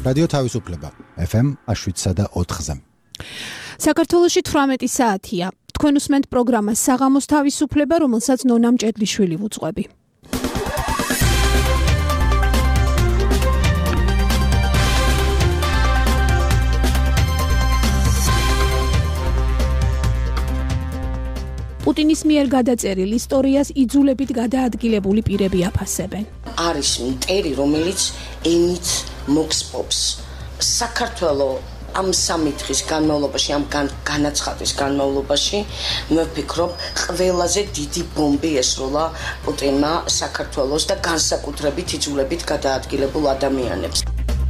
რადიო თავისუფლება FM 107.4-ზე. საქართველოში 18 საათია. თქვენ უსმენთ პროგრამას საღამოს თავისუფლება, რომელსაც ნონა მჭედლიშვილი ვუძღვები. პუტინის მიერ გადაწერილ ისტორიას იძულებით გადაადგილებული პირები აფასებენ. არის მტერი, რომელიც ენით მოგსპობს. საქართველოს ამ 3 დღის განმავლობაში, ამ განაცხადის განმავლობაში, მე ვფიქრობ, ყველაზე დიდი ბომბი ესროლა პუტინმა საქართველოს და განსაკუთრებით იძულებით გადაადგილებულ ადამიანებს.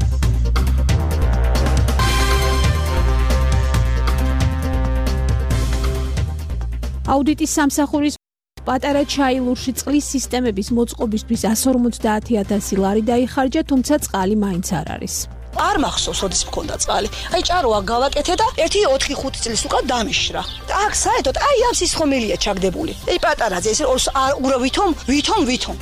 აუდიტის სამსახურის პატარა ჩაილურში წყლის სისტემების მოწყობისთვის 150,000 ლარი დაიხარჯა, თუმცა წყალი მაინც არ არის. არ მახსოვს, როდის მქონდა წყალი. ჭაროა გავაკეთე და 1-4-5 წლის უკან დამიშრა. აქ საერთოდ ამ სისხომილია ჩაგდებული. პატარაზე ეს ვითომ.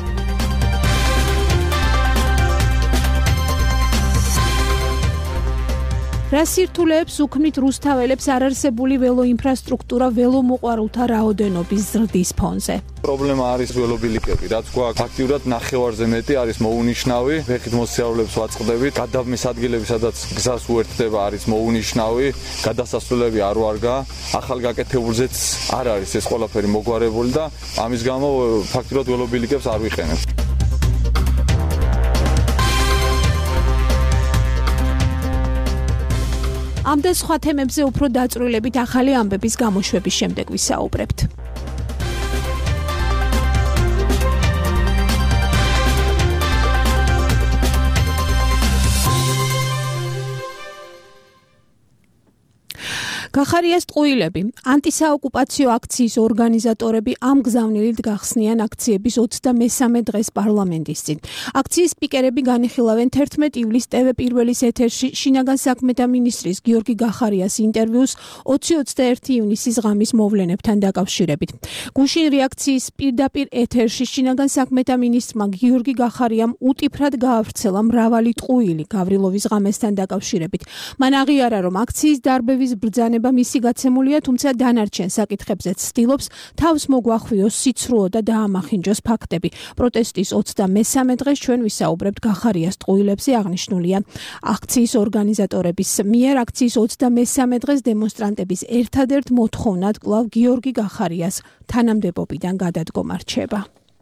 რა სირთულეებს უქმნით რუსთაველებს არარსებული ველოინფრასტრუქტურა ველომოყვარულთა რაოდენობის ზრდის ფონზე? პრობლემა არის ველობილიკები, რაც გვაქვს ფაქტიურად ნახევარზე მეტი არის მოუნიშნავი. ფეხით მოსწავლეებს ვაწყდებით, გადაბმის ადგილები, სადაც გზას უერთდება, არის მოუნიშნავი, გადასასვლელები არ ვარგა, ახალ გაკეთებულზეც არ არის ეს ყველაფერი მოგვარებული და ამის გამო ფაქტიურად ველობილიკებს არ ვიყენებ. ამ და სხვა თემებზე უფრო დაწვრილებით ახალი ამბების გამოშვების შემდეგ ვისაუბრებთ. გახარიას ტყუილები, ანტისაოკუპაციო აქციის ორგანიზატორები ამ გზავნილით გახსნიან აქციების 23 დღეს პარლამენტის წინ. აქციის სპიკერები განიხილავენ 11 ივლისს TV პირველის ეთერში შინაგან საქმეთა მინისტრის გიორგი გახარიას ინტერვიუს 20-21 ივნისის ღამის მოვლენებთან დაკავშირებით. გუშინ რეაქციის პირდაპირ ეთერში შინაგან საქმეთა მინისტრმა გიორგი გახარიამ უტიფრად გაავრცელა მრავალი ტყუილი გავრილოვის ღამესთან დაკავშირებით. მან აღიარა, რომ აქციის დარბევის ბრძანება მისი გაცემულია, თუმცა დანარჩენ საკითხებზეც ცდილობს თავს მოგვახვიოს სიცრუო და დაამახინჯოს ფაქტები. პროტესტის 23 დღეს ჩვენ ვისაუბრებთ გახარიას ტყუილებზე, აღნიშნულია აქციის ორგანიზატორების მიერ. აქციის 23 დღეს დემონსტრანტების ერთადერთ მოთხოვნად კვლავ გიორგი გახარიას თანამდებობიდან გადადგომა რჩება.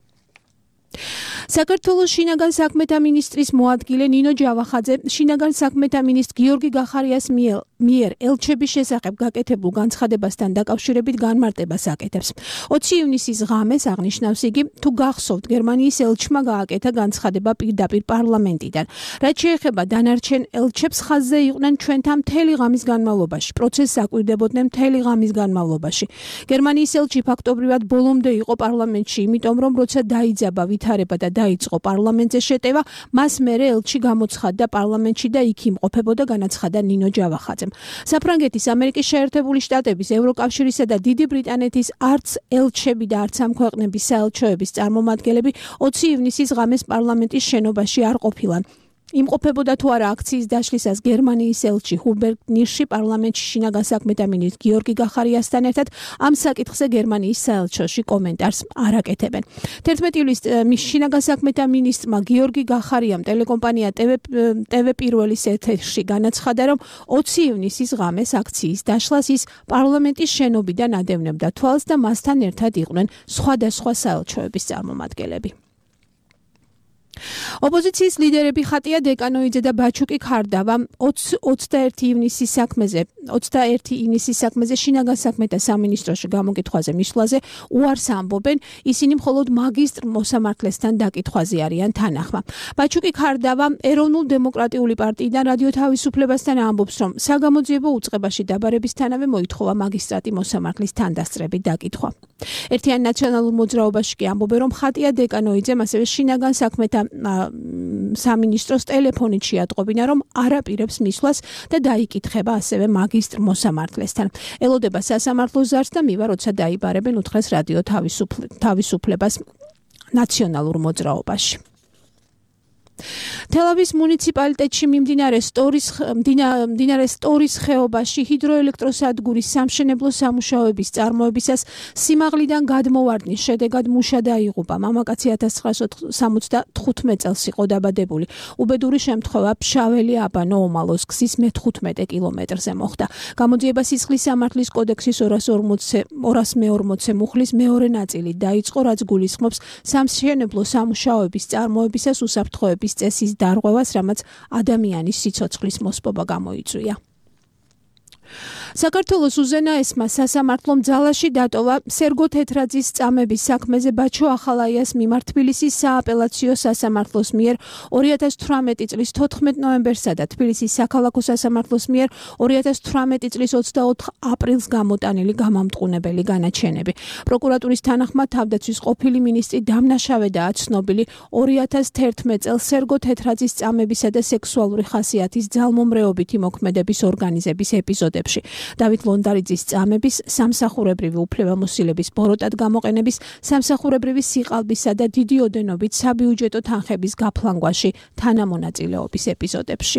საქართველოს შინაგან საქმეთა მინისტრის მოადგილე ნინო ჯავახაძე შინაგან საქმეთა მინისტრ გიორგი გახარიას მიერ ელჩების შესახებ გაკეთებულ განცხადებასთან დაკავშირებით განმარტებას აკეთებს. 20 ივნისის ღამეს აღნიშნავს იგი, თუ გახსოვთ, გერმანიის ელჩმა გააკეთა განცხადება პირდაპირ პარლამენტიდან. რაც შეეხება დანარჩენ ელჩებს, ხაზზე იყვნენ ჩვენთან მთელი ღამის განმავლობაში. პროცესს აკვირდებოდნენ მთელი ღამის განმავლობაში. გერმანიის ელჩი ფაქტობრივად ბოლომდე იყო პარლამენტში, იმიტომ რომ როცა დაიძაბა ვითარება და დაიწყო პარლამენტზე შეტევა, მას მერე ელჩი გამოცხადდა პარლამენტში და იქ იმყოფებოდა, განაცხადა ნინო ჯავახაძემ. საფრანგეთის, ამერიკის შეერთებული შტატების, ევროკავშირისა და დიდი ბრიტანეთის არც ელჩები და არც ამ ქვეყნების საელჩოების წარმომადგენლები 20 ივნისის ღამეს პარლამენტის შენობაში არ ყოფილან. იმყოფებოდა თუ არა აქციის დაშლისას გერმანიის ელჩი ჰუბერტ ნირში პარლამენტში შინაგან საქმეთა მინისტრ გიორგი გახარიასთან ერთად ამ საკითხზე გერმანიის საელჩოში კომენტარს არ აკეთებენ. 11 ივლისს შინაგან საქმეთა მინისტრმა გიორგი გახარიამ ტელეკომპანია TV პირველის ეთერში განაცხადა, რომ 20 ივნისის ღამეს აქციის დაშლას ის პარლამენტის შენობიდან ადევნებდა თვალს და მასთან ერთად იყვნენ სხვადასხვა საელჩოების წარმომადგენლები. ოპოზიციის ლიდერები ხატია დეკანოიძე და ბაჩუკი ქარდავა 21 ივნისის საქმეზე შინაგან საქმეთა სამინისტროში გამოკითხვაზე მისვლაზე უარს ამბობენ, ისინი მხოლოდ მაგისტრ მოსამართლესთან დაკითხვაზე არიან თანახმა. ბაჩუკი ქარდავა ეროვნულ დემოკრატიული პარტიიდან რადიო თავისუფლებასთან ამბობს, რომ საგამოძიებო უწყებაში დაბარებისთანავე მოითხოვა მაგისტრატი მოსამართლის თანდასწრებით დაკითხვა. ერთიან ნაციონალურ მოძრაობაში კი ამბობენ, რომ ხატია დეკანოიძემ ასევე შინაგან საქმეთა სამინისტროს ტელეფონით შეატყობინა, რომ არაპირებს მისვლას და დაიკითხება ასევე მაგისტრ მოსამართლესთან. ელოდება სასამართლოს ზარს და მივა, როცა დაიბარებენ უთხრეს რადიო თავისუფლებას ნაციონალურ მოძრაობაში. თელავის მუნიციპალიტეტში მიმდინარე სტორის ხეობაში ჰიდროელექტროსადგურის სამშენებლო სამუშაოების წარმოებისას სიმაღლიდან გადმოვარდნის შედეგად მუშა დაიღუპა. მამაკაცი 1975 წელს იყო დაბადებული. უბედური შემთხვევა ფშაველი აბანო ომალოს გზის მე-15 კილომეტრზე მოხდა. გამოძიება სისხლის სამართლის კოდექსის 240 მუხლის მეორე ნაწილით დაიწყო, რაც გულისხმობს სამშენებლო სამუშაოების წარმოებისას უსაფრთხოების წესის დარღვევას, რამაც ადამიანის სიცოცხლის მოსპობა გამოიწვია. საქართველოს უზენაესმა სასამართლომ ძალაში დატოვა სერგო თეთრაძის წამების საქმეზე ბაჩო ახალაიას მიმართ თბილისის სააპელაციო სასამართლოს მიერ 2018 წლის 14 ნოემბერსა და თბილისის საქალაქო სასამართლოს მიერ 2018 წლის 24 აპრილს გამოტანილი გამამტყუნებელი განაჩენები. პროკურატურის თანახმად თავდაცვის ყოფილი მინისტრი დამნაშავედაა ცნობილი 2011 წელს სერგო თეთრაძის წამებისა და სექსუალური ხასიათის ძალმომრეობითი მოქმედების ორგანიზების ეპიზოდებში. დავით ლონდარიძის წამების, სამსახურებრივი უფლებამოსილების ბოროტად გამოყენების, სამსახურებრივი სიყალბისა და დიდი ოდენობით საბიუჯეტო თანხების გაფლანგვაში თანამონაწილეობის ეპიზოდებში.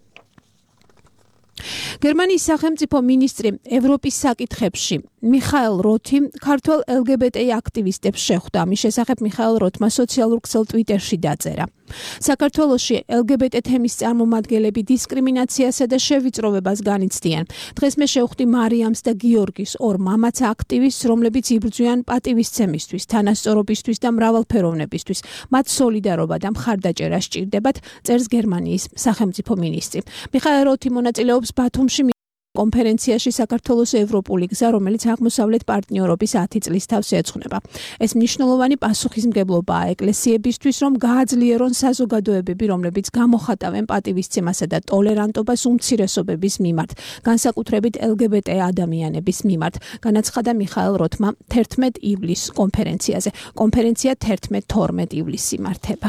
გერმანიის სახელმწიფო მინისტრი ევროპის საკითხებში მიხაელ როთი ქართველ LGBT აქტივისტებს შეხვდა. ამის შესახებ მიხაელ როთმა სოციალურ ქსელ ტვიტერში დაწერა. საქართველოში LGBT თემის წარმომადგენლები დისკრიმინაციასა და შევიწროვებას განიცდიან. დღეს მე შევხვდი მარიამს და გიორგის, ორ მამაც აქტივისტს, რომლებიც იბრძვიან პატივისცემისთვის, თანასწორობისთვის და მრავალფეროვნებისთვის. მათ სოლიდარობა და მხარდაჭერა სჭირდებათ, წერს გერმანიის სახელმწიფო მინისტრი. მიხაელ როთი მონაწილეობს ბათუმში კონფერენციაში საქართველოს ევროპული გზა, რომელიც აღმოსავლეთ პარტნიორობის 10 წლის თავს ეძღვნება. ეს მნიშვნელოვანი პასუხისმგებლობაა ეკლესიებისთვის, რომ გააძლიერონ საზოგადოებები, რომლებიც გამოხატავენ პატივისცემასა და ტოლერანტობას უმცირესობების მიმართ, განსაკუთრებით LGBT ადამიანების მიმართ, განაცხადა მიხაელ როთმა 11 ივლისს კონფერენციაზე. კონფერენცია 11-12 ივლისს იმართება.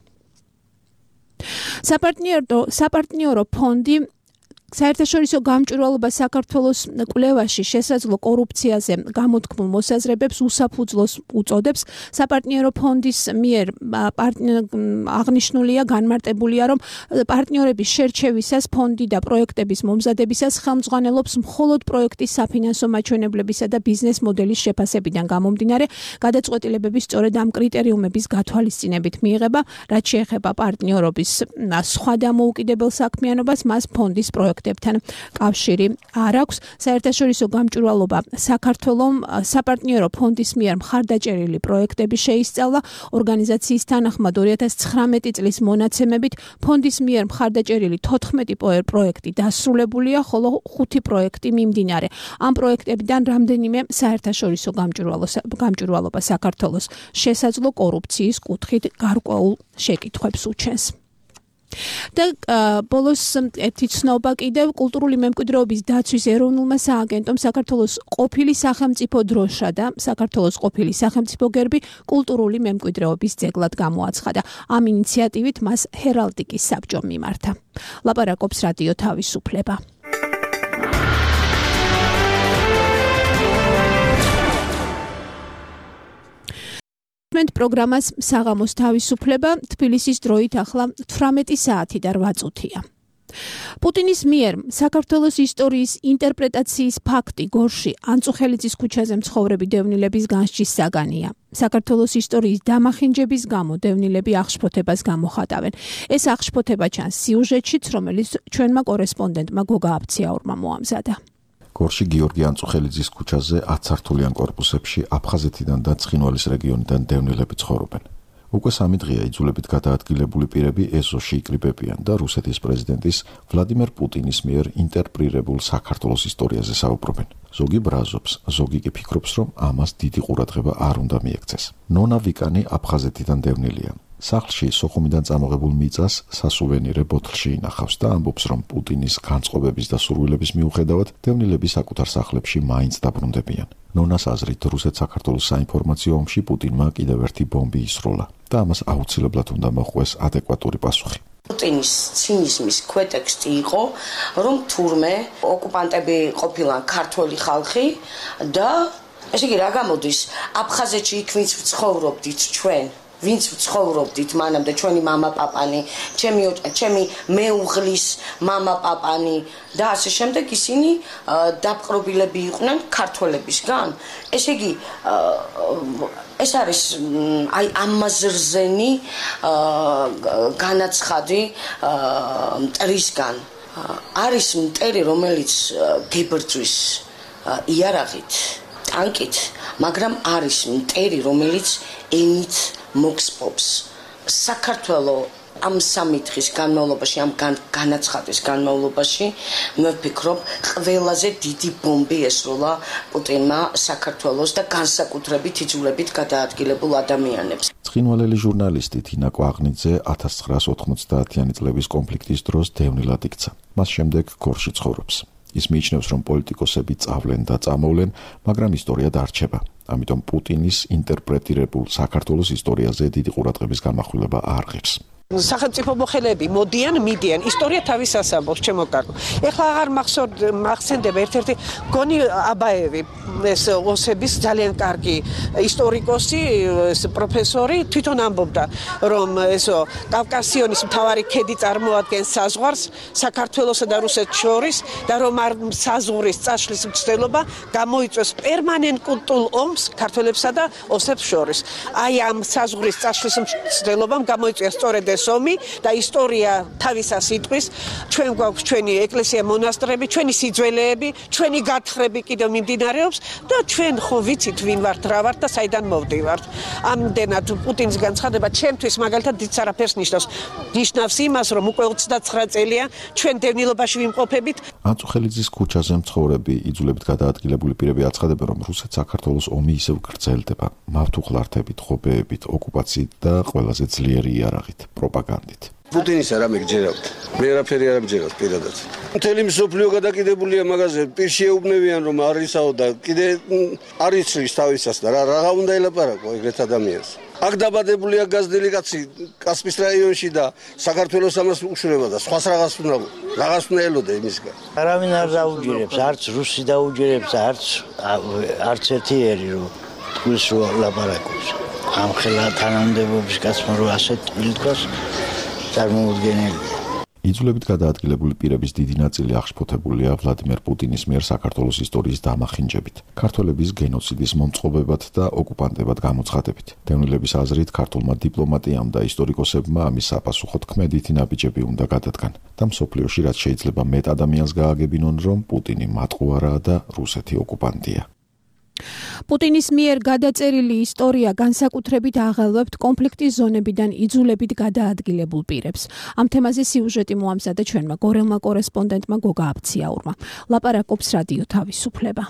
საპარტნიორო ფონდი საერთაშორისო გამჭვირვალობა საქართველოს კვლევაში შესაძლო კორუფციაზე გამოთქმულ მოსაზრებებს უსაფუძვლოს უწოდებს. საპარტნიორო ფონდის მიერ აღნიშნულია, განმარტებულია, რომ პარტნიორების შერჩევისას ფონდი და პროექტების მომზადებისას ხელმძღვანელობს მხოლოდ პროექტის საფინანსო მაჩვენებლებისა და ბიზნეს მოდელის შეფასებიდან გამომდინარე, გადაწყვეტილებების სწორედ ამ კრიტერიუმების გათვალისწინებით მიიღება, რაც შეეხება პარტნიორობის სხვა დამოუკიდებელ საქმიანობას, მას ფონდის პროექტ კავშირი არ აქვს. საერთაშორისო გამჭვირვალობა საქართველოს საპარტნიორო ფონდის მიერ მხარდაჭერილი პროექტები შეისწავლა. ორგანიზაციის თანახმად 2019 წლის მონაცემებით ფონდის მიერ მხარდაჭერილი 14 პროექტი დასრულებულია, ხოლო 5 პროექტი მიმდინარე. ამ პროექტებიდან რამდენიმე საერთაშორისო გამჭვირვალობა საქართველოს შესაძლო კორუფციის კუთხით გარკვეულ შეკითხვებს უჩენს. და ბოლოს ერთი ცნობა კიდევ კულტურული მემკვიდრეობის დაცვის ეროვნულმა სააგენტომ საქართველოს ყოფილი სახელმწიფო დროშა და საქართველოს ყოფილი სახელმწიფო გერბი კულტურული მემკვიდრეობის ძეგლად გამოაცხადა. ამ ინიციატივით მას ჰერალდიკის საბჭომ მიმართა. ლაპარაკობს რადიო თავისუფლება. პროგრამას საღამოს თავისუფლება თბილისის დროით ახლა 18 საათი და 8 წუთია. პუტინის მიერ საქართველოს ისტორიის ინტერპრეტაციის ფაქტი გორში ანწუხელიძის ქუჩაზე მცხოვრები დევნილების განსჯის საგანია. საქართველოს ისტორიის დამახინჯების გამო დევნილები აღშფოთებას გამოხატავენ. ეს აღშფოთება ჩანს სიუჟეტშიც, რომელიც ჩვენმა კორესპონდენტმა გოგა აბციაურმა მოამზადა. გორში გიორგი ანწუხელიძის ქუჩაზე 10 სართულიან კორპუსებში აფხაზეთიდან და ცხინვალის რეგიონიდან დევნილები ცხოვრობენ. უკვე 3 დღეა იძულებით გადაადგილებული პირები ეზოში იკრიბებიან და რუსეთის პრეზიდენტის ვლადიმერ პუტინის მიერ ინტერპრეტირებულ საქართველოს ისტორიაზე საუბრობენ. ზოგი ბრაზობს, ზოგი კი ფიქრობს, რომ ამას დიდი ყურადღება არ უნდა მიექცეს. ნონა ვიკანი აფხაზეთიდან დევნილია. სახლში სოხუმიდან წამოღებულ მიწას სასუვენირე ბოთლში ინახავს და ამბობს, რომ პუტინის განწყობების და სურვილების მიუხედავად დევნილები საკუთარ სახლებში მაინც დაბრუნდებიან. ნონას აზრით, რუსეთ-საქართველოს საინფორმაციო ომში პუტინმა კიდევ ერთი ბომბი ისროლა და ამას აუცილებლად უნდა მოხვდეს ადეკვატური პასუხი. პუტინის ცინიზმის ქვეტექსტი იყო, რომ თურმე ოკუპანტები ყოფილან ქართველი ხალხი და ესე იგი რა გამოდის აფხაზეთში იქ ვინც ცხოვრობდით ჩვენ ვინც ცხოვრობდით მანამდე ჩვენი მამა-პაპანი, ჩემი მეუღლის მამა-პაპანი და ასე შემდეგ ისინი დაპყრობილები იყვნენ ქართველებისგან. ესე იგი ეს არის აი ამაზრზენი განაცხადი მტრისგან. არის მტერი, რომელიც გებრძვის იარაღით, ტანკით, მაგრამ არის მტერი, რომელიც ენით მოგსპობს. საქართველოს ამ 3 დღის განმავლობაში, ამ განაცხადის განმავლობაში, მე ვფიქრობ, ყველაზე დიდი ბომბი ესროლა პუტინმა საქართველოს და განსაკუთრებით იძულებით გადაადგილებულ ადამიანებს. ცხინვალელი ჟურნალისტი თინა კვაღნიძე 1990-იანი წლების კონფლიქტის დროს დევნილად იქცა. მას შემდეგ გორში ცხოვრობს. ის მიიჩნევს, რომ პოლიტიკოსები წავლენ და წამოვლენ, მაგრამ ისტორია დარჩება. ამიტომ პუტინის ინტერპრეტირებულ საქართველოს ისტორიაზე დიდი ყურადღების გამახვილება არ ღირს. სახელმწიფო მოხელეები მოდიან, მიდიან, ისტორია თავის ასაბობს, ჩემო კარგო. ეხლა აღარ მახსენდება ერთ-ერთი გონი აბაევი, ეს ოსების ძალიან კარგი ისტორიკოსი, პროფესორი, თვითონ ამბობდა, რომ ესო კავკასიონის მთავარი ქედი წარმოადგენს საზღვარს საქართველოსა და რუსეთს შორის და რომ არ საზღვრის წაშლის მცდელობა გამოიწვევს პერმანენტულ ომს ქართველებსა და ოსებს შორის. აი ამ საზღვრის წაშლის მცდელობამ გამოიწვია სწორედ ომი და ისტორია თავისას იტყვის, ჩვენ გვაქვს ჩვენი ეკლესია, მონასტრები, ჩვენი სიძველეები, ჩვენი გათხრები კიდევ მიმდინარეობს და ჩვენ ხო ვიცით ვინ ვართ, რა ვართ და საიდან მოვდივართ. ამდენად პუტინის განცხადება ჩემთვის მაგალითად დიდ არაფერს ნიშნავს. ნიშნავს იმას, რომ უკვე 29 წელია ჩვენ დევნილობაში ვიმყოფებით. ანწუხელიძის ქუჩაზე მცხოვრები იძულებით გადაადგილებული პირები აცხადებენ, რომ რუსეთ-საქართველოს ომი ისევ გრძელდება, მავთუხლართებით, ხობეებით, ოკუპაციით და ყველაზე ძლიერი იარაღით. პროპაგანდით. პუტინის არ ამეგჯერავთ. მე არაფერი არ ამჯერავს პირადად. მთელი მსოფლიო გადაკიდებულია მაგაზე, პირში ეუბნებიან რომ არისაო და კიდე არ იცის თავისას და რა უნდა ელაპარაკო ეგრეთ ადამიანს. აქ დაბადებულია გაზდილი კაცი კასპის რაიონში და საქართველოს ამას უშურება და სხვას რაღაც უნდა ელოდა იმისგან. არავინ არ დაუჯერებს, არც რუსი დაუჯერებს, არც ერთი ერი რომ თქვის რომ ლაპარაკობს. ამ ხელა თანამდებობის კაცმა რო ასეთ თბილქოს წარმოუდგენელია. იძულებით გადაადგილებული პირების დიდი ნაწილი აღშფოთებულია ვლადიმერ პუტინის მიერ საქართველოს ისტორიის დამახინჯებით, ქართველების გენოციდის მომწყობებად და ოკუპანტებად გამოცხადებით. დევნილების აზრით, ქართულმა დიპლომატიამ და ისტორიკოსებმა ამის საპასუხოდ ქმედითი ნაბიჯები უნდა გადადგან და მსოფლიოში რაც შეიძლება მეტ ადამიანს გააგებინონ, რომ პუტინი მატყუარაა და რუსეთი ოკუპანტია. პუტინის მიერ გადაწერილი ისტორია განსაკუთრებით აღელვებთ კონფლიქტის ზონებიდან იძულებით გადაადგილებულ პირებს. ამ თემაზე სიუჟეტი მოამზადა ჩვენმა გორელმა კორესპონდენტმა გოგა აბციაურმა. ლაპარაკობს რადიო თავისუფლება.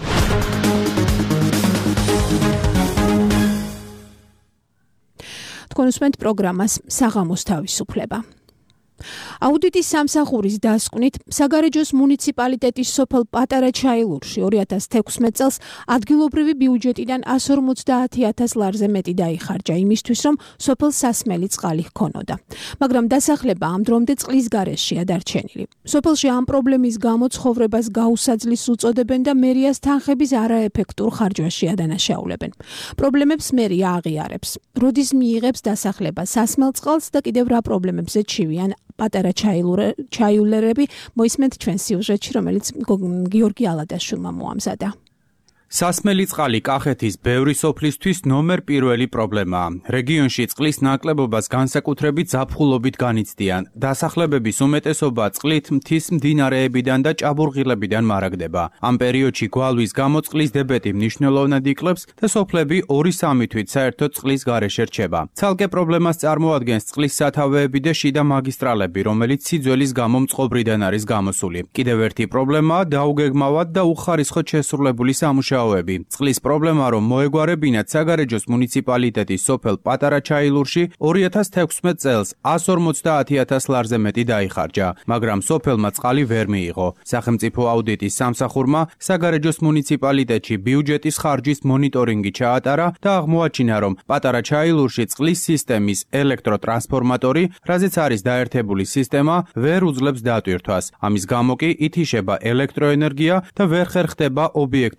თქვენ უსმენთ პროგრამას საღამოს თავისუფლება. აუდიტის სამსახურის დასკვნით საგარეჯოს მუნიციპალიტეტის სოფელ პატარა ჩაილურში 2016 წელს ადგილობრივი ბიუჯეტიდან 150,000 ლარზე მეტი დაიხარჯა იმისთვის, რომ სოფელს სასმელი წყალი ჰქონოდა. მაგრამ დასახლება ამ დრომდე წყლის გარეშეა დარჩენილი. სოფელში ამ პრობლემის გამო ცხოვრებას გაუსაძლის უწოდებენ და მერიას თანხების არაეფექტურ ხარჯვაში ადანაშაულებენ. პრობლემებს მერია აღიარებს. როდის მიიღებს დასახლება სასმელ წყალს და კიდევ რა პრობლემებზე ჩივიან პატარა ჩაიულერები მოისმენთ ჩვენ სიუჟეტში, რომელიც გიორგი ალადაშვილმა მოამზადა. სასმელი წყალი კახეთის ბევრი სოფლისთვის ნომერ პირველი პრობლემაა. რეგიონში წყლის ნაკლებობას განსაკუთრებით ზაფხულობით განიცდიან. დასახლებების უმეტესობა წყლით მთის მდინარეებიდან და ჭაბურღილებიდან მარაგდება. ამ პერიოდში გვალვის გამო წყლის დებეტი მნიშვნელოვნად იკლებს და სოფლები 2-3 თვით საერთოდ წყლის გარეშე რჩება. ცალკე პრობლემას წარმოადგენს წყლის სათავეები და შიდა მაგისტრალები, რომელიც სიძველის გამო მწყობრიდან არის გამოსული. კიდევ ერთი პრობლემაა დაუგეგმავად და უხარისხოდ შესრულებული სამუშაოები. წყლის პრობლემა რომ მოეგვარებინათ საგარეჯოს მუნიციპალიტეტის სოფელ პატარა ჩაილურში 2016 წელს 150,000 ლარზე მეტი დაიხარჯა, მაგრამ სოფელმა წყალი ვერ მიიღო. სახელმწიფო აუდიტის სამსახურმა საგარეჯოს მუნიციპალიტეტში ბიუჯეტის ხარჯის მონიტორინგი ჩაატარა და აღმოაჩინა, რომ პატარა ჩაილურში წყლის სისტემის ელექტროტრანსფორმატორი, რაზეც არის დაერთებული სისტემა, ვერ უძლებს დატვირთვას. ამის გამო კი ითიშება ელექტროენერგია და ვერ ხერხდება ობიექტის მუშაობა.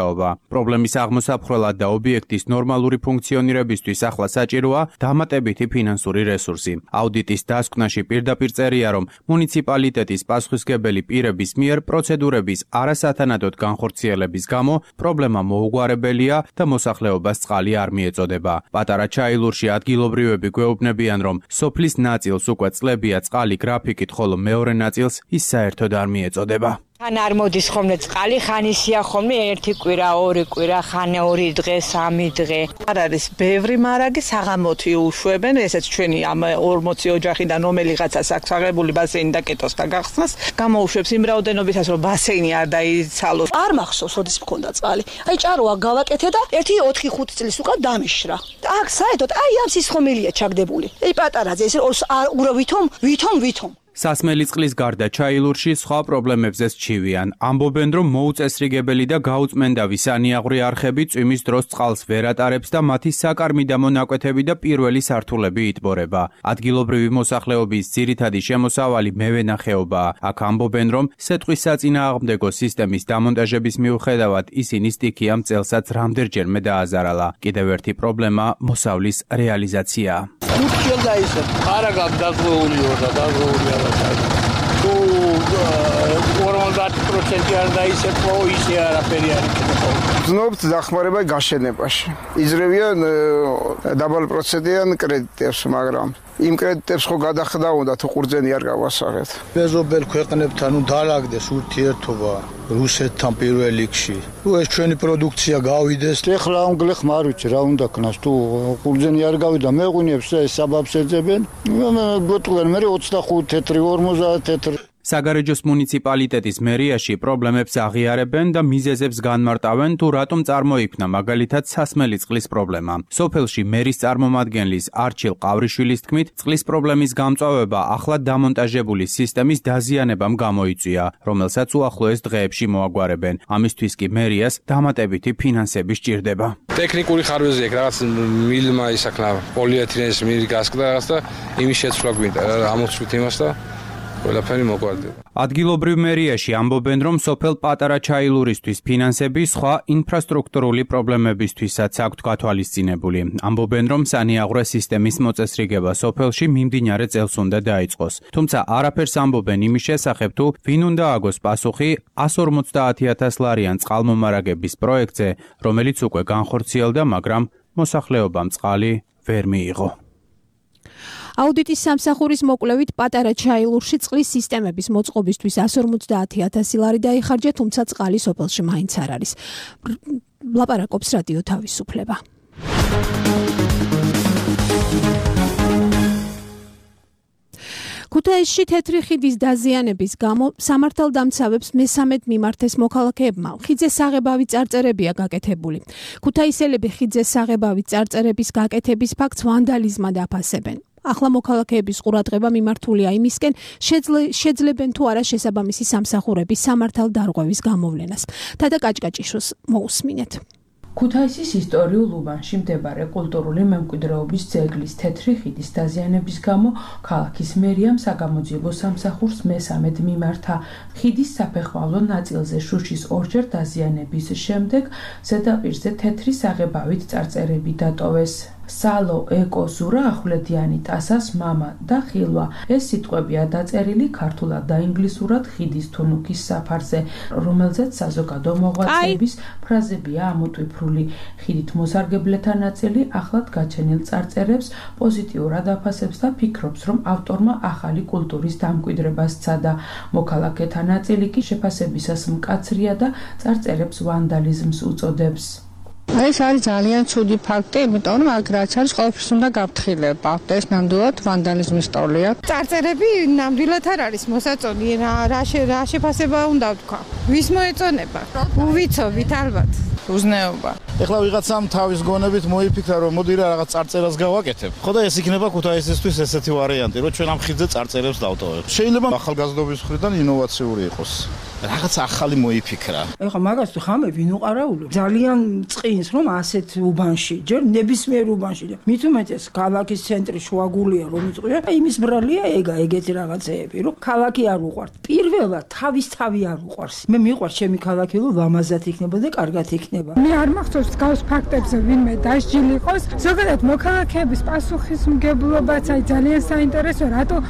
მუშაობა. პრობლემის აღმოსაფხრელად და ობიექტის ნორმალური ფუნქციონირებისთვის ახლა საჭიროა დამატებითი ფინანსური რესურსი. აუდიტის დასკვნაში პირდაპირ წერია, რომ მუნიციპალიტეტის პასუხისმგებელი პირების მიერ პროცედურების არასათანადოდ განხორციელების გამო პრობლემა მოუგვარებელია და მოსახლეობას წყალი არ მიეწოდება. პატარა ჩაილურში ადგილობრივები გვეუბნებიან, რომ სოფლის ნაწილს უკვე წლებია წყალი გრაფიკით, ხოლო მეორე ნაწილს ის საერთოდ არ მიეწოდება. ხან არ მოდის ხოლმე წყალი, ხან ისია ხოლმე ერთი კვირა, ორი კვირა, ხან 2 დღე, 3 დღე. არ არის ბევრი მარაგი საღამოთი უშვებენ, ესეც ჩვენი ამ 40 ოჯახიდან რომელიღაცას აქვს აღებული ბასეინი და კეტოს გახსნას, გამოუშვებს იმ რაოდენობისას, რომ ბასეინი არ დაიცალოს. არ მახსოვს, როდის მქონდა წყალი. აი ჭაროა გავაკეთე და 1-4-5 წლის უკან დამიშრა. აქ საერთოდ აი ამ სისხომილია ჩაგდებული. აი პატარაზე ეს ვითომ სასმელი წყლის გარდა ჩაილურში სხვა პრობლემებზეც ჩივიან. ამბობენ, რომ მოუწესრიგებელი და გაუწმენდავი სანიაღვრე არხები წვიმის დროს წყალს ვერ ატარებს და მათი საკარმი და მონაკვეთები და პირველი სართულები იტბორება. ადგილობრივი მოსახლეობის ძირითადი შემოსავალი მევენახეობაა. აქ ამბობენ, რომ სეტყვის საწინააღმდეგო სისტემის დამონტაჟების მიუხედავად ისინი სტიქიამ წელსაც რამდენჯერმე დააზარალა. კიდევ ერთი პრობლემა მოსავლის რეალიზაციაა. თუ 50% არ დაისწრო ისე არაფერი არ იქნება. ვზნობთ დახმარება გაშენებაში. იძლევიან დაბალ პროცენტიან კრედიტებს, მაგრამ იმ კრედიტებს ხო გადახდა უნდა თუ ყურძენი არ გავასაღეთ. მეზობელ ქვეყნებთან დაალაგდეს ურთიერთობა რუსეთთან პირველ რიგში. თუ ეს ჩვენი პროდუქცია გავიდეს, ეხლა ამგლეხმა არ ვიცი რა უნდა ქნას, თუ ყურძენი არ გავიდა მეღვინებს ეს საბაბს ეძებენ. გეტყვენ მე 25 თეთრი 50 თეთრი. საგარეჯოს მუნიციპალიტეტის მერიაში პრობლემებს აღიარებენ და მიზეზებს განმარტავენ, თუ რატომ წარმოიქმნა მაგალითად სასმელი წყლის პრობლემა. სოფელში მერის წარმომადგენლის არჩილ ყავრიშვილის თქმით, წყლის პრობლემის გამწვავება ახლა დამონტაჟებული სისტემის დაზიანებამ გამოიწვია, რომელსაც უახლოეს დღეებში მოაგვარებენ. ამისთვის კი მერიას დამატებითი ფინანსები სჭირდება. ტექნიკური ხარვეზი აქვს, რაღაც მილმა ისაქნა პოლიეთილენის მილი გასკდა და იმის შეცვლა გვინდა, ამოწვით იმას და ყველაფერი მოგვარდება. ადგილობრივ მერიაში ამბობენ, რომ სოფელ პატარა ჩაილურისთვის ფინანსები სხვა ინფრასტრუქტურული პრობლემებისთვისაც აქვთ გათვალისწინებული. ამბობენ, რომ სანიაღვრე სისტემის მოწესრიგება სოფელში მიმდინარე წელს უნდა დაიწყოს. თუმცა არაფერს ამბობენ იმის შესახებ, თუ ვინ უნდა აგოს პასუხი 150,000 ლარიან წყალმომარაგების პროექტზე, რომელიც უკვე განხორციელდა, მაგრამ მოსახლეობამ წყალი ვერ მიიღო. აუდიტის სამსახურის მოკვლევით პატარა ჩაილურში წყლის სისტემების მოწყობისთვის 150,000 ლარი დაიხარჯა, თუმცა წყალი სოფელში მაინც არ არის. ლაპარაკობს რადიო თავისუფლება. ქუთაისში თეთრი ხიდის დაზიანების გამო სამართალდამცავებს მესამედ მიმართეს მოქალაქეებმა. ხიდზე საღებავი წარწერებია გაკეთებული. ქუთაისელები ხიდზე საღებავი წარწერების გაკეთების ფაქტს ვანდალიზმად აფასებენ. ახლა მოქალაქეების ყურადღება მიმართულია იმისკენ, შეძლებენ თუ არა შესაბამისი სამსახურების სამართალდარღვევის გამოვლენას. თადა კაჭკაჭიშოს მოусმინეთ. ქუთაისის ისტორიულ უბანში მდებარე კულტურული მემკვიდრეობის ძეგლის თეთრი ხიდის დაზიანების გამო ქალაქის მერიამ საგამოძიებო სამსახურს მესამედ მიმართა. ხიდის საფეხმავლო ნაწილზე შუშის ორჯერ დაზიანების შემდეგ ზედაპირზე თეთრი საღებავით წარწერები დატოვეს. სალო ეკო ზურა ახვლედიანი ტასას მამა და ხილვა. ეს სიტყვებია დაწერილი ქართულად და ინგლისურად ხიდის თუნუქის საფარზე, რომელზეც საზოგადო მოღვაწეების ფრაზებია ამოტვიფრული. ხიდით მოსარგებლეთა ნაწილი ახლად გაჩენილ წარწერებს პოზიტიურად აფასებს და ფიქრობს, რომ ავტორმა ახალი კულტურის დამკვიდრება სცადა. მოქალაქეთა ნაწილი კი შეფასებისას მკაცრია და წარწერებს ვანდალიზმს უწოდებს. ეს არის ძალიან ცუდი ფაქტი, იმიტომ რომ აქ რაც არის ყოველთვის უნდა გაფრთხილება. ეს ნამდვილად ვანდალიზმის ტოლია. წარწერები ნამდვილად არ არის მოსაწონი, რა შეფასება უნდა ვთქვა. ვის მოეწონება? უვიცობით ალბათ. უზნეობა. ეხლა ვიღაცამ თავის გონებით მოიფიქრა, რომ მოდი რა რაღაც წარწერას გავაკეთებ. ხო და ეს იქნება ქუთაისისთვის ესეთი ვარიანტი, რომ ჩვენ ამ ხიდზე წარწერებს დავტოვებთ. შეიძლება ახალგაზრდობის მხრიდან ინოვაციური იყოს. რაღაც ახალი მოიფიქრა. ეხლა მაგას თუ ხამე ვინ უყარაულო? ძალიან წინს რომ ასეთ უბანში, ჯერ ნებისმიერ უბანში და მით უმეტეს ქალაქის ცენტრი შუაგულია რომ იწყია, იმის ბრალია ეგეთი რაღაცეები, რომ ქალაქი არ უყვართ. პირველად თავი არ უყვარს. მე მიყვარს ჩემი ქალაქი, რომ ლამაზად იქნება და კარგად იქნება. მე არ მახსოვს გავს ფაქტებზე ვინმე დასჯილი იყოს. ზოგადად მოქალაქეების პასუხისმგებლობაც აი ძალიან საინტერესო,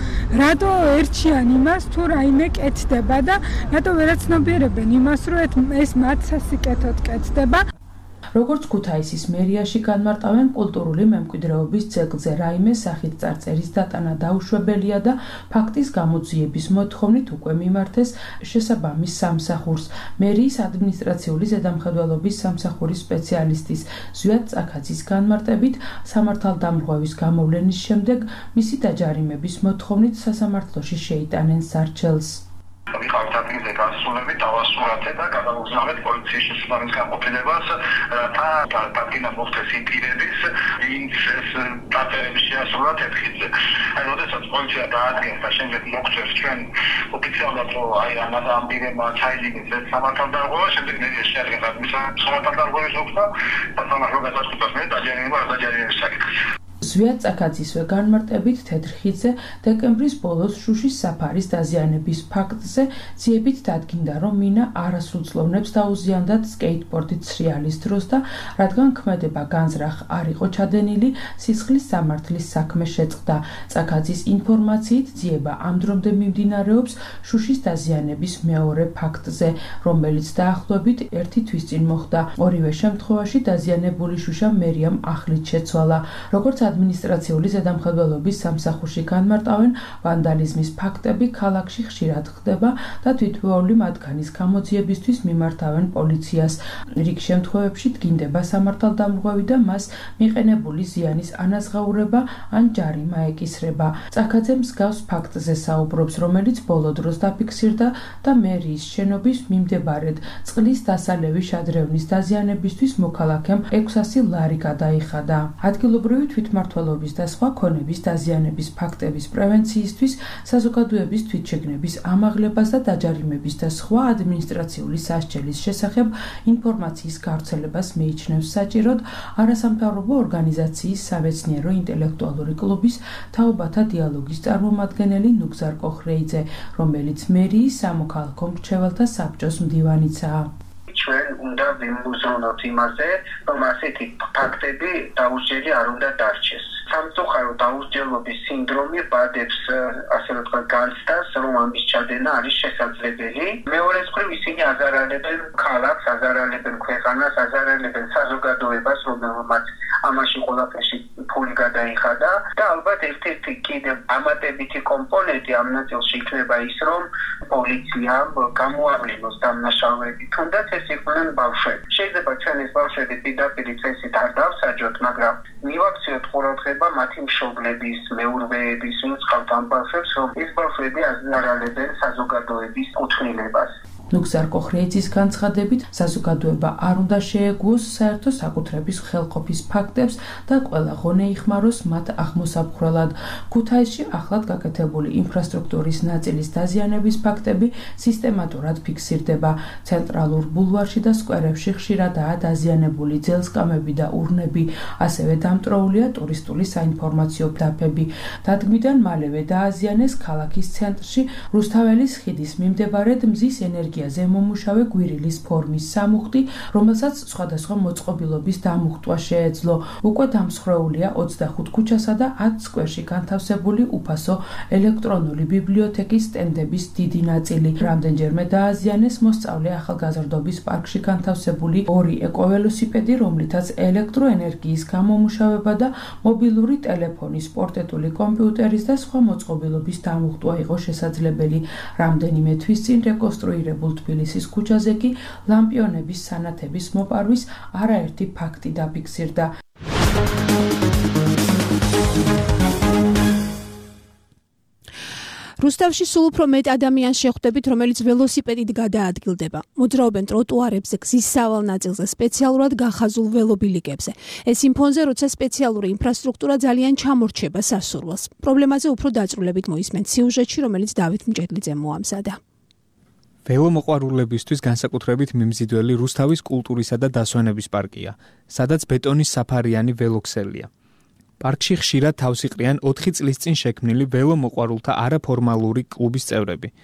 რატო ერჩიან იმას თუ რაიმე კეთდება და რატო ვერაცნობიერებენ იმას, რომ ეს მათ სასიკეთოდ კეთდება. როგორც ქუთაისის მერიაში განმარტავენ, კულტურული მემკვიდრეობის ძეგლზე რაიმე სახით წარწერის დატანა დაუშვებელია და ფაქტის გამოძიების მოთხოვნით უკვე მიმართეს შესაბამის სამსახურს. მერიის ადმინისტრაციული ზედამხედველობის სამსახურის სპეციალისტის ზვიად წაქაძის განმარტებით, სამართალდამრღვევის გამოვლენის შემდეგ მისი დაჯარიმების მოთხოვნით სასამართლოში შეიტანენ სარჩელს. ვიყავით ადგილზე გასულები, დავასურათეთ და გადავუგზავნეთ პოლიციის შესაბამის განყოფილებას, რათა დადგენა მოხდეს იმ პირების, ვინც ეს წარწერები შეასრულათ ერთხილზე. აი, როდესაც პოლიცია დაადგენს და შემდეგ მოგწევს ჩვენ ოფიციალურად, რომ აი ამ პირებმა ჩაიდინეს ეს სამართალდამრღვევა, შემდეგ მერია შეადგენს ადმინისტრაციის სამართალდამრღვევის ოფსა და სამართალ გადაწყვეტას მე დაჯერება დაჯერების საკითხი. ზვიად წაქაძისვე განმარტებით თეთრხიდზე დეკემბრის ბოლოს შუშის საფარის დაზიანების ფაქტზე ძიებით დადგინდა, რომ მინა არასრულწლოვნებს დაუზიანდათ სკეიტბორდით სრიალის დროს და რადგან ქმედება განზრახ არ იყო ჩადენილი, სისხლის სამართლის საქმე შეწყდა. წაქაძის ინფორმაციით ძიება ამ დრომდე მიმდინარეობს შუშის დაზიანების მეორე ფაქტზე, რომელიც დაახლოებით 1 თვის წინ მოხდა. ორივე შემთხვევაში დაზიანებული შუშა მერიამ ახლით შეცვალა. როგორც ადმინისტრაციული ზედამხედველობის სამსახურში განმარტავენ, ვანდალიზმის ფაქტები ქალაქში ხშირად ხდება და თვითმფრინავი მათგანის გამოძიებისთვის მიმართავენ პოლიციას. რიგ შემთხვევებში დგინდება სამართალდამრღვევი და მას მიყენებული ზიანის ანაზღაურება ან ჯარიმა ეკისრება. წაქაძე მსგავს ფაქტზე საუბრობს, რომელიც ბოლო დროს დაფიქსირდა და მერიის შენობის მიმდებარედ წყლის დასალევი შადრევნის დაზიანებისთვის მოქალაქემ 600 ლარი გადაიხადა. ადგილობრივი თვითმმართველობის და სხვა ქონების დაზიანების ფაქტების პრევენციისთვის, საზოგადოების თვითშეგნების ამაღლებას და დაჯარიმების და სხვა ადმინისტრაციული სასჯელის შესახებ ინფორმაციის გავრცელებას მიიჩნევს საჭიროდ არასამთავრობო ორგანიზაციის სამეცნიერო ინტელექტუალური კლუბის თაობათა დიალოგის წარმომადგენელი ნუგზარ კოხრეიძე, რომელიც მერიის სამოქალაქო მრჩეველთა საბჭოს მდივანიცაა. ჩვენ უნდა ვიმუზრუნოთ იმაზე, რომ ასეთი ფაქტები დაუსჯელი არ უნდა დარჩეს. სამწუხარო დაუსჯელობის სინდრომი ბადებს, ასე ვთქვათ, განცდას, რომ ამის ჩადენა არის შესაძლებელი. მეორე მხრივ ისინი აზარალებენ ქალაქს, აზარალებენ ქვეყანას, აზარალებენ საზოგადოებას, რომელმაც ამაში ყველაფერში ფული გადაიხადა და ალბათ ერთ-ერთი კიდევ ამატებითი კომპონენტი ამ ნაწილში იქნება ის, რომ პოლიციამ გამოავლინოს დამნაშავეები, თუნდაც ეს იყვნენ ბავშვები. შეიძლება ჩვენ ეს ბავშვები პირდაპირ წესით არ დავსაჯოთ, მაგრამ მივაქციოთ ყურადღება მათი მშობლების, მეურვეების, ვინც ყავთ ამ ბავშვებს, რომ ეს ბავშვები აზარალებენ საზოგადოების კუთვნილებას. ნუგზარ კოხრეიძის განცხადებით, საზოგადოება არ უნდა შეეგუოს საერთო საკუთრების ხელყოფის ფაქტებს და ყველა ღონე იხმაროს მათ აღმოსაფხრელად. ქუთაისში ახლად გაკეთებული ინფრასტრუქტურის ნაწილის დაზიანების ფაქტები სისტემატურად ფიქსირდება. ცენტრალურ ბულვარში და სკვერებში ხშირადაა დაზიანებული ძელსკამები და ურნები, ასევე დამტროულია ტურისტული საინფორმაციო დაფები. დადგმიდან მალევე დააზიანეს ქალაქის ცენტრში რუსთაველის ხიდის მიმდებარედ მზის ენერგია ზემომუშავე გვირილის ფორმის სამუხტი, რომელსაც სხვადასხვა მოწყობილობის დამუხტვა შეეძლო. უკვე დამსხვრეულია 25 ქუჩასა და 10 სკვერში განთავსებული უფასო ელექტრონული ბიბლიოთეკის სტენდების დიდი ნაწილი. რამდენჯერმე დააზიანეს მოსწავლე ახალგაზრდობის პარკში განთავსებული 2 ეკოველოსიპედი, რომლითაც ელექტროენერგიის გამომუშავება და მობილური ტელეფონის, პორტეტული კომპიუტერის და სხვა მოწყობილობის დამუხტვა იყო შესაძლებელი. რამდენიმე თვის წინ რეკონსტრუირებულ თბილისის ქუჩაზე კი ლამპიონების სანათების მოპარვის არაერთი ფაქტი დაფიქსირდა. რუსთავში სულ უფრო მეტ ადამიანს შეხვდებით, რომელიც ველოსიპედით გადაადგილდება. მოძრაობენ ტროტუარებზე, გზის სავალ ნაწილზე, სპეციალურად გახაზულ ველობილიკებზე. ეს იმ ფონზე, როცა სპეციალური ინფრასტრუქტურა ძალიან ჩამორჩება სასურველს. პრობლემაზე უფრო დაწვრილებით მოისმენთ სიუჟეტში, რომელიც დავით მჭედლიძემ მოამზადა. ველომოყვარულებისთვის განსაკუთრებით მიმზიდველი რუსთავის კულტურისა და დასვენების პარკია, სადაც ბეტონის საფარიანი ველოქსელია. პარკში ხშირად თავს იყრიან 4 წლის წინ შექმნილი ველომოყვარულთა არაფორმალური კლუბის წევრები.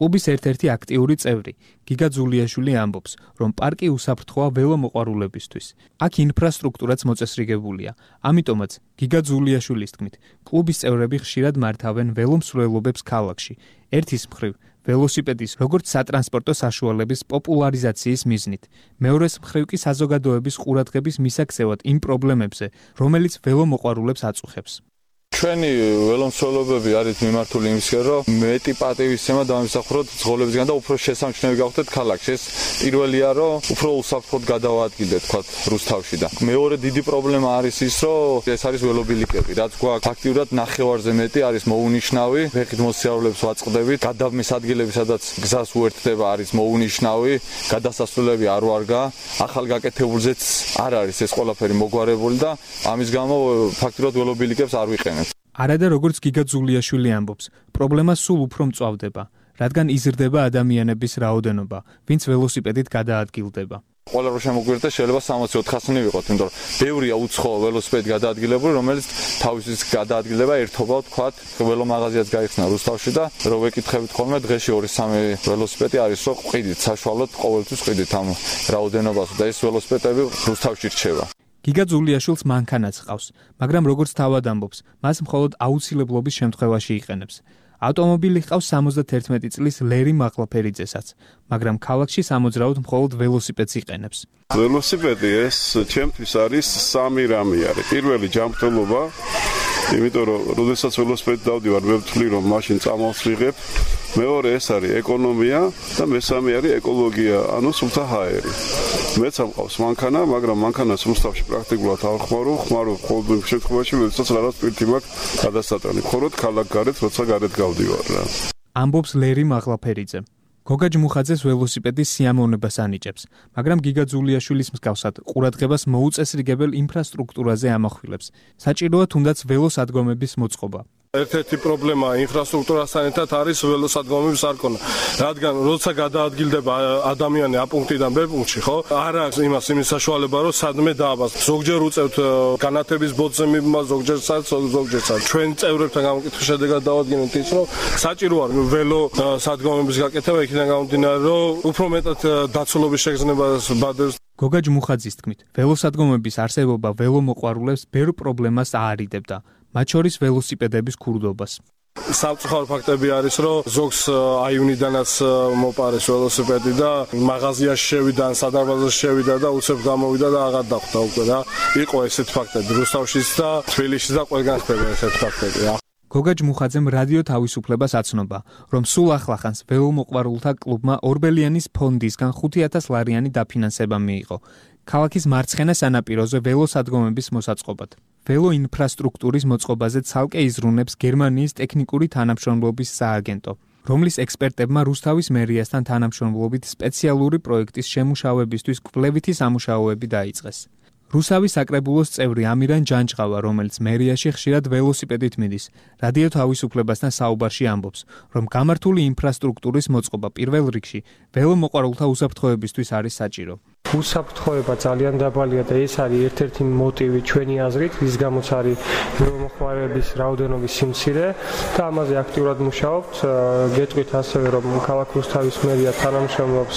კლუბის ერთ-ერთი აქტიური წევრი, გიგა ძულიაშვილი ამბობს, რომ პარკი უსაფრთხოა ველომოყვარულებისთვის. აქ ინფრასტრუქტურაც მოწესრიგებულია. ამიტომაც, გიგა ძულიაშვილის თქმით, კლუბის წევრები ხშირად მართავენ ველომსვლელობებს ქალაქში. ერთის მხრივ, ველოსიპედის როგორც სატრანსპორტო საშუალების პოპულარიზაციის მიზნით, მეორეს მხრივ კი საზოგადოების ყურადღების მისაქცევად იმ პრობლემებზე, რომელიც ველომოყვარულებს აწუხებს. ჩვენი ველომსვლელობები არის მიმართული იმისკენ, რომ მეტი პატივისცემა დავიმსახუროთ ძღოლებისგან და უფრო შესამჩნევი გავხდეთ ქალაქში. ეს პირველია, რომ უფრო უსაფრთხოდ გადავადგილდეთ, თქვათ, რუსთავში და მეორე დიდი პრობლემა არის ის, რომ ეს არის ველობილიკები, რაც გვაქვს აქტიურად ნახევარზე მეტი არის მოუნიშნავი, ფეხით მოსიარულეებს ვაწყდებით, გადამის ადგილები, სადაც გზას უერთდება არის მოუნიშნავი, გადასასვლელები არ ვარგა, ახალ გაკეთებულზეც არ არის ეს ყველაფერი მოგვარებული და ამის გამო ფაქტურად ველობილიკებს არ ვიყენებთ. არადა როგორც გიგა ძულიაშვილი ამბობს, პრობლემა სულ უფრო მწვავდება, რადგან იზრდება ადამიანების რაოდენობა, ვინც ველოსიპედით გადაადგილდება. ყველა რო შემოგვიერთდა შეიძლება 64-ი ვიყოთ, იმიტომ რომ ბევრია უცხო ველოსიპედი გადაადგილებული, რომელიც თავისთვის გადაადგილდება ერთობა, თქვათ, ველომაღაზიაც გაიხსნა რუსთავში და რო ვეკითხებით ხოლმე დღეში 2-3 ველოსიპედი არის, რომ ყიდით საშუალოდ ყოველთვის ყიდით ამ რაოდენობას და ეს ველოსიპედები რუსთავში რჩება. გიგა ძულიაშვილს მანქანაც ჰყავს, მაგრამ როგორც თავად ამბობს, მას მხოლოდ აუცილებლობის შემთხვევაში იყენებს. ავტომობილი ჰყავს 71 წლის ლერი მაღლაფერიძესაც, მაგრამ ქალაქში სამოძრაოდ მხოლოდ ველოსიპედს იყენებს. ველოსიპედი ეს ჩემთვის არის სამი რამე არის. პირველი ჯანმრთელობა, იმიტომ რომ როდესაც ველოსიპედით დავდივარ, მე ვთვლი რომ მაშინ წამალს ვიღებ. მეორე ეს არის ეკონომია და მესამე არის ეკოლოგია, ანუ სულთა ჰაერი. მეც ამყავს მანქანა, მაგრამ მანქანას რუსთავში პრაქტიკულად არ ხმარო ყოველ შემთხვევაში, როდესაც რაღაც პირთი მაქვს გადასატანი. მხოლოდ ქალაქ გარეთ, როცა გარეთ გავდივარ რა. ამბობს ლერი მაღლაფერიძე. გოგა ჯმუხაძეს ველოსიპედის სიამოვნებას ანიჭებს, მაგრამ გიგა ძულიაშვილის მსგავსად ყურადღებას მოუწესრიგებელ ინფრასტრუქტურაზე ამახვილებს. საჭიროა თუნდაც ველოსადგომების მოწყობა. ერთ-ერთი პრობლემა ინფრასტრუქტურასთან ერთად არის ველოსადგომების არ ქონა. რადგან როცა გადაადგილდება ადამიანი ა პუნქტიდან ბ პუნქტში, ხო? არ აქვს იმის საშუალება, რომ სადმე დააბას. ზოგჯერ უწევთ განათების ბოძზე მიბმა, ზოგჯერსაც. ჩვენ წევრებთან გამოკითხვის შედეგად დავადგინეთ ის, რომ საჭიროა ველოსადგომების გაკეთება იქიდან გამომდინარე, რომ უფრო მეტად დაცულობის შეგრძნებას ბადებს. გოგა ჯმუხაძის თქმით, ველოსადგომების არსებობა ველომოყვარულებს ბევრ პრობლემას აარიდებდა. მათ შორის ველოსიპედების ქურდობას. სამწუხარო ფაქტები არის, რომ ზოგს აივნიდანაც მოპარეს ველოსიპედი და მაღაზიაში შევიდა, სადარბაზოში შევიდა და უცებ გამოვიდა და აღარ დახვდა უკვე რა. იყო ესეთ ფაქტები რუსთავშიც და თბილისშიც და ყველგან ხდება ესეთ ფაქტები რა. გოგა ჯმუხაძემ რადიო თავისუფლებას აცნობა, რომ სულ ახლახანს ველომოყვარულთა კლუბმა ორბელიანის ფონდისგან 5,000 ლარიანი დაფინანსება მიიღო. ქალაქის მარცხენა სანაპიროზე ველოსადგომების მოსაწყობად. ველო ინფრასტრუქტურის მოწყობაზე ცალკე იზრუნებს გერმანიის ტექნიკური თანამშრომლობის სააგენტო, რომლის ექსპერტებმა რუსთავის მერიასთან თანამშრომლობით სპეციალური პროექტის შემუშავებისთვის კვლევითი სამუშაოები დაიწყეს. რუსავის საკრებულოს წევრი ამირან ჯანჯღავა, რომელიც მერიაში ხშირად ველოსიპედით მიდის, რადიო თავისუფლებასთან საუბარში ამბობს, რომ გამართული ინფრასტრუქტურის მოწყობა პირველ რიგში ველომოყვარულთა უსაფრთხოებისთვის არის საჭირო. უსაფრთხოება ძალიან დაბალია და ეს არის ერთ-ერთი მოტივი ჩვენი აზრით, რის გამოც არის ველომოყვარულების რაოდენობის სიმცირე და ამაზე აქტიურად მუშაობთ. გეტყვით ასევე, რომ ქალაქ რუსთავის მერია თანამშრომლობს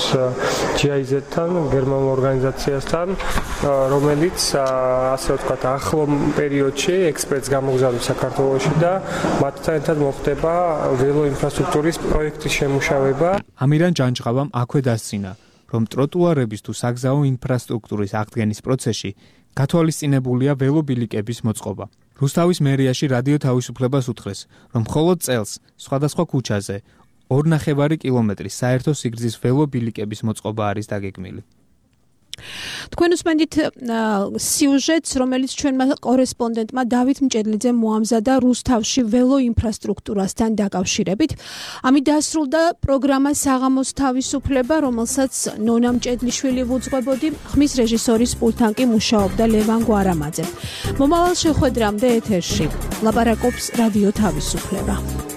GIZ-თან, გერმანულ ორგანიზაციასთან, რომელიც ასე ვთქვათ, ახლო პერიოდში ექსპერტს გამოგზავნებს საქართველოში და მათთან ერთად მოხდება ველო ინფრასტრუქტურის პროექტის შემუშავება. ამირან ჯანჯღავამ აქვე დასცინა, რომ ტროტუარების თუ საგზაო ინფრასტრუქტურის აღდგენის პროცესში გათვალისწინებულია ველობილიკების მოწყობა. რუსთავის მერიაში რადიო თავისუფლებას უთხრეს, რომ მხოლოდ წელს სხვადასხვა ქუჩაზე 2,5 კილომეტრის საერთო სიგრძის ველობილიკების მოწყობა არის დაგეგმილი. თქვენ უსმენთ სიუჟეტს, რომელიც ჩვენმა კორესპონდენტმა დავით მჭედლიძე მოამზადა რუსთავში ველო ინფრასტრუქტურასთან დაკავშირებით. ამით დასრულდა პროგრამა საღამოს თავისუფლება, რომელსაც ნონა მჭედლიშვილი ვუძღვებოდი, ხმის რეჟისორის პულტთან კი მუშაობდა ლევან გვარამაძე. მომავალ შეხვედრამდე ეთერში ლაპარაკობს რადიო თავისუფლება.